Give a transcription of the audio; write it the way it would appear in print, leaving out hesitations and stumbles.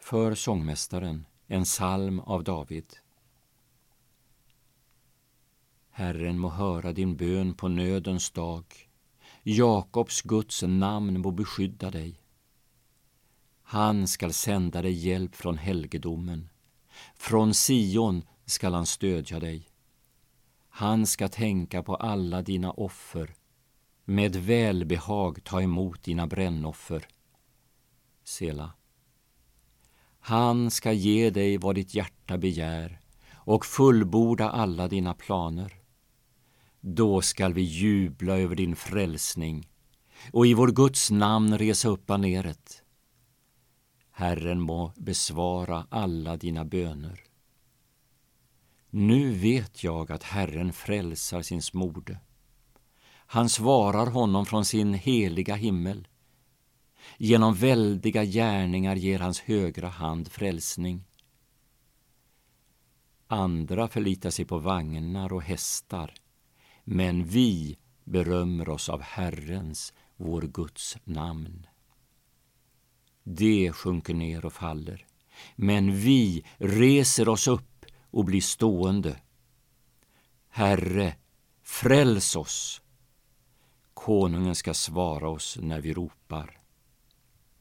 För sångmästaren, en psalm av David. Herren må höra din bön på nödens dag. Jakobs Guds namn må beskydda dig. Han skall sända dig hjälp från helgedomen. Från Sion skall han stödja dig. Han ska tänka på alla dina offer. Med välbehag ta emot dina brännoffer. Sela. Han ska ge dig vad ditt hjärta begär och fullborda alla dina planer. Då skall vi jubla över din frälsning och i vår Guds namn resa upp baneret. Herren må besvara alla dina böner. Nu vet jag att Herren frälsar sin smorde. Han svarar honom från sin heliga himmel. Genom väldiga gärningar ger hans högra hand frälsning. Andra förlitar sig på vagnar och hästar, men vi berömmer oss av Herrens, vår Guds namn. Det sjunker ner och faller, men vi reser oss upp och blir stående. Herre, fräls oss! Konungen ska svara oss när vi ropar.